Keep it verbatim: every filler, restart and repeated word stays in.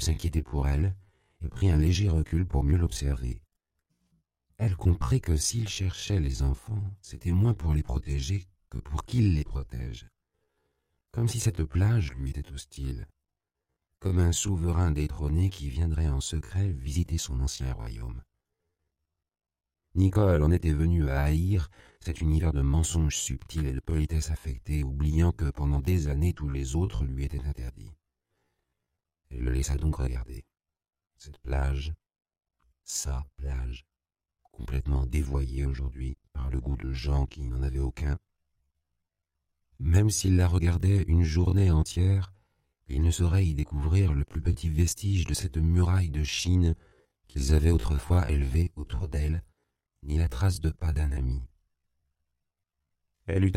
s'inquiéter pour elle, et prit un léger recul pour mieux l'observer. Elle comprit que s'il cherchait les enfants, c'était moins pour les protéger que pour qu'il les protège. Comme si cette plage lui était hostile. Comme un souverain détrôné qui viendrait en secret visiter son ancien royaume. Nicole en était venue à haïr cet univers de mensonges subtils et de politesse affectée, oubliant que pendant des années tous les autres lui étaient interdits. Elle le laissa donc regarder. Cette plage, sa plage, complètement dévoyée aujourd'hui par le goût de gens qui n'en avaient aucun. Même s'il la regardait une journée entière, il ne saurait y découvrir le plus petit vestige de cette muraille de Chine qu'ils avaient autrefois élevée autour d'elle, ni la trace de pas d'un ami. Elle eut